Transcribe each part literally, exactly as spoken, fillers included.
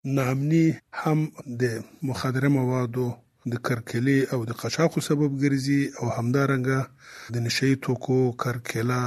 ناامني هم د مخدره موادو د کرکیلې او د قاچاقو سبب ګرځي او همدارنګه د نشهیي توکو کرکیله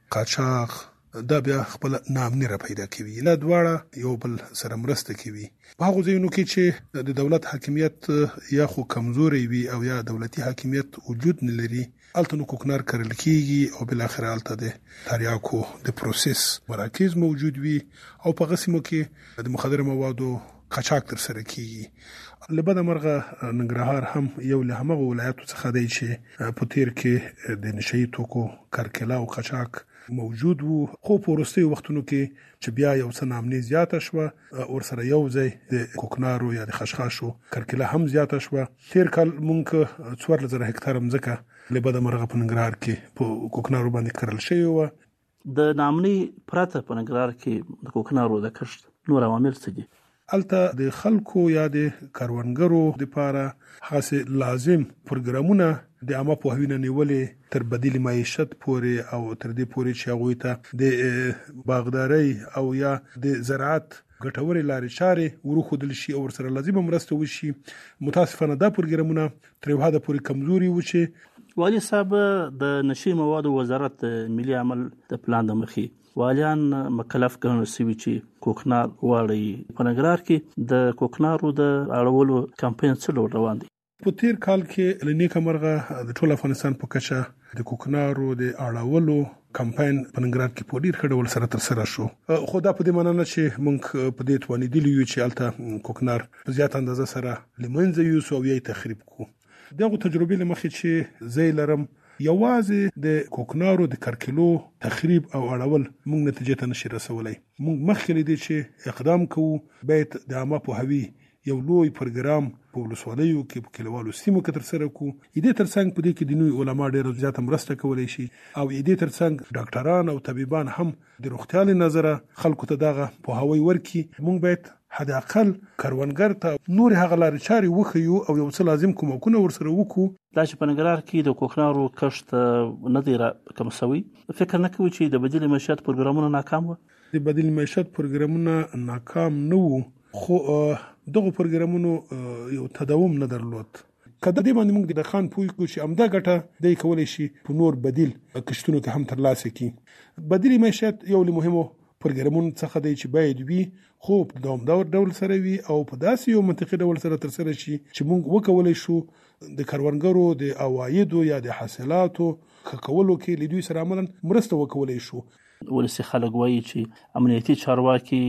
قاچاق دا بیا خپل ناامني را پیدا کوي. لا دواړه یو بل سره مرسته کوي. په هغو ځایونو کې چې د دولت حاکمیت یا خو کمزوری وي او یا دولتي حاکمیت وجود نه لري، هلته نو کوکنار کرل کېږي او بالاخره هلته د تریاکو د پروسس مراکز موجود وي او په هغه سیمو کې د مخدره موادو قاچاق ترسره کېږي. له بده مرغه ننګرهار هم یو له همغو ولایاتو څخه دی چې په تیر کې د نشهیي توکو کرکیله او قاچاق موجود وو، خو په وروستیو وختونو کې چې بیا یو څه ناامني زیاته شوه، ورسره یو ځای د کوکنارو یا د خشخاشو کرکیله هم زیاته شوه. تیر کال مونږ څوارلس زره هکتاره مځکه له بده مرغه په ننګرهار کې په کوکنارو باندې کرل شوې وه. د ناامني پرته په ننګرهار کې د کوکنارو د کښت نور عوامل څه دي؟ هلته د خلکو یا د کروندګرو دپاره هغسې لازم پروګرامونه د عامه پوهاوي نه نیولې تر بدیل معیشت پورې او تر دې پورې چې هغوی ته د باغدارۍ او یا د زراعت ګټورې لارې چارې وروښودل شي او ورسره لازمه مرسته وشي. متاسفانه دا پروګرامونه تر یو حده پورې کمزوري وو. چې والي صاحب، د نشهیي موادو وزارت ملي عمل د پلان د مخې والیان مکلف ګڼل شوي چې کوکنار واړوي. په ننګرهار کې د کوکنارو د اړولو کمپاین څه ډول روان دی؟ په تیر کال کې له نیکه مرغه د ټول افغانستان په کچه د کوکنارو د اړولو کمپاین په ننګرهار کې په ډېر ښه ډول سره ترسره شو. خو دا په دې معنا نه چې موږ په دې توانېدلي یو چې هلته کوکنار په زیات اندازه سره له منځه یوسو او یا یې تخریب کړو. دغو تجربې له مخې چې زه یې لرم، یوازې د کوکنارو د کرکیلو تخریب او اړول موږ نتیجې ته نشي رسولی. موږ مخکې له دې چې اقدام کوو باید د عامه پوهاوي یو لوی پروګرام په ولسوالیو کې په کلیوالو سیمو کې ترسره کړو. دې ترڅنګ په دې کې د نوي علما ډېره زیاته مرسته کولی شي او دې ترڅنګ ډاکټران او طبیبان هم د روغتیا له نظره خلکو ته دغه پوهاوی ورکړي. موږ باید حد اقل کروندګر ته نور هغه لارې چارې وښیو او یو څه لازم کومکونه ورسره وکړو. دا چې په ننګرهار کې د کوکنارو کښت نه دی راکم شوی، فکر نه کوي چې د بدیل معیشت پروګرامونه ناکام وو؟ د بدیل معیشت پروګرامونه ناکام نه وو، خو دغه پروګرامونو یو تداوم نه درلود. کله دې باندې موږ د خان پوی کو چې امدا ګټه دی کولی شي په نور بدیل کښتونو کې هم ترلاسه کړي. بدیل معیشت یو له مهمو پروګرامونو څخه دی چې باید وي، خو په دوامدار ډول سره وي او په داسې یو منطقي ډول سره ترسره شي چې موږ وکولی شو د کروندګرو د عوایدو یا د حاصلاتو ښه کولو کې له دوی سره عملاً مرسته وکولی شو. ولسي خلک وایي چې امنیتي چارواکي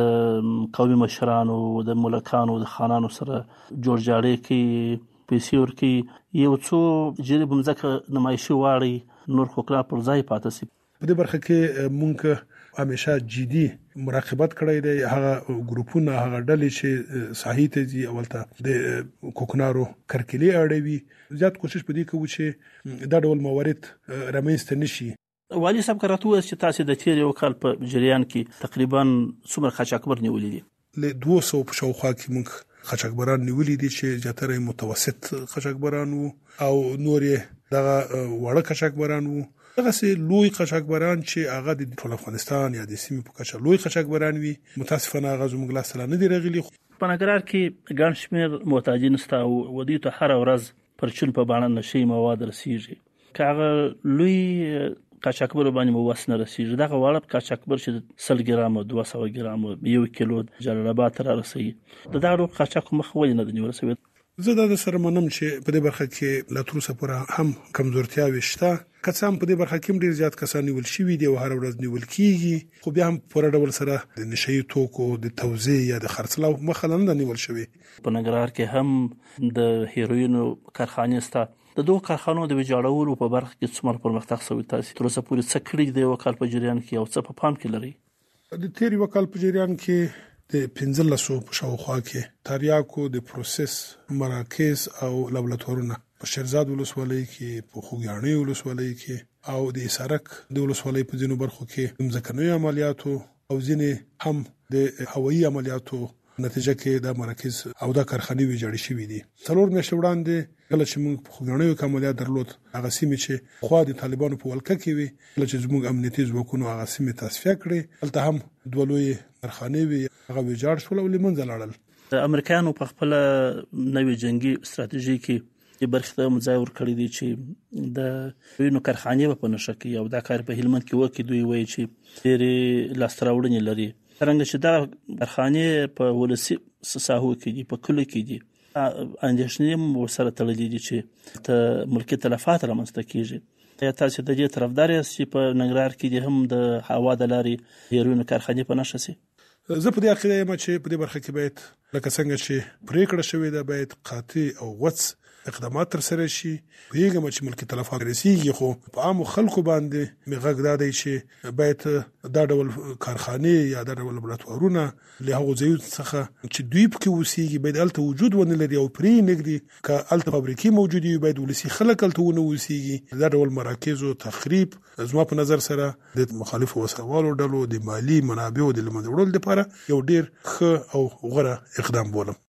د قومي مشرانو، د ملکانو، د خانانو سره جوړجاړی کوي، پیسې ورکوي، یو څو جریب مځکه نمایشي واړوي، نور کوکنار پر ځای پاتې شي. په دې برخه کې موږ همیشه جدي مراقبت کړی دی. هغه ګروپونه، هغه ډلې چې ساحې ته ځي او هلته د کوکنارو کرکیلې اړوي، زیات کوشش په دې کوو چې دا ډول موارد رامنځته نه شي. والي صاحب، که راته ووایاست چې تاسې د تېر یو کال په جریان کې تقریبا څومره قاچاقبر نیولي دي؟ له دوه سوو په شاوخوا کې موږ قاچاقبران نیولي دي چې زیاتره یې متوسط قاچاقبران وو او نور یې دغه واړه قاچاقبران وو. دغسې لوی قاچاقبران چې هغه د ټول افغانستان یا د سیمې په کچه لوی قاچاقبران وي، متاسفانه هغه زموږ لاسته لا نه دي راغلي. په ننګرهار کې ګڼ شمېر محتاجین شته او ودې ته هره ورځ پرچون په بڼه نشهیي مواد رسیږي. که هغه لوی قاچاقبرو باندې مو وس نه رسیږي، دغه واړه قاچاقبر چې سل ګرامه، دوه سوه ګرامه، یو کیلو جلال آباد ته رارسوي، د دغه ډول قاچاقو مخه ولې نه ده نیول شوې؟ زه دا د سره منم چې په دې برخه کې لا تر اوسه پورې هم کمزورتیاوې شته. که څه هم په دې برخه کې هم ډېر زیات کسان نیول شوي دي او هره ورځ نیول کېږي، خو بیا هم پوره ډول سره د نشهیي توکو د توزیع یا د خرڅلاو مخه نه ده نیول شوې. په ننګرهار کې هم د هیروینو کارخانې شته. د دغو کارخانو د ویجاړولو په برخه کې څومره پرمختګ شوی؟ تاسې تر اوسه پورې څه کړي د یو کال په جریان کې او څه په پام کې لرئ؟ د تېر یوه کال په جریان کې د پنځلسو په شاوخوا کې تریاکو د پروسس مراکز او لابراتوارونه په شیرزاد ولسوالۍ کې، په خوږیاڼۍ ولسوالۍ کې او د اسارک د ولسوالۍ په ځینو برخو کې ځمکنیو عملیاتو او ځینې هم د هوایي عملیاتو نتیجه کې دا مراکز او دا کارخانې ویجاړې شوي دي. څلور میاشتې وړاندې کله چې موږ په خوږیاڼیو کې عملیات درلود، هغه سیمې چې خوا د طالبانو په ولکه کې وي، کله چې زموږ امنیتي ځواکونو هغه سیمې تصفیه کړې، هلته هم دوه لویې کارخانې وي هغه ویجاړ شول او له منځه لاړل. د امریکایانو په خپل نوې جنگي ستراتیژي کې د برخې ته ځای ورکړی دی چې د وینو کارخانې په نشه کې او دا کار په هلمند کې وکړي. دوی وایي چې ډېرې لاسته راوړنې لري، څرنګه چې دا کارخانې په ولسي ساحو کې دي، په کلیو کې دي، اندېښنې ورسره تړلې دي چې ته ملکي تلفات رامنځته کېږي. یا تاسو د دې طرفدار یاست چې په ننګرهار کې دې هم د هوا د لارې د هیروینو کارخانې په نشه شي؟ زه په دې عقیده یم چې په دې برخه کې باید لکه څنګه چې پریکړه شوې ده باید قاطع او غوڅ اقدامات تر سره شي. پیغام چې ملکی تلفات رسیږي، خو په عام خلکو باندې میغږ دا دی چې باید دا ډول کارخانې یا دا ډول لابراتوارونه له هغو ځایونو څخه چې دوی پکې اوسېږي باید هلته وجود ونه لري او پرې نږدې که هلته فابریکې موجودې وي باید ولسي خلک هلته ونه اوسېږي. دا ډول مراکزو تخریب زما په نظر سره د مخالفو وسلوالو ډلو د مالی منابعو د له منځه وړلو لپاره یو ډېر ښه او غوره اقدام بولم.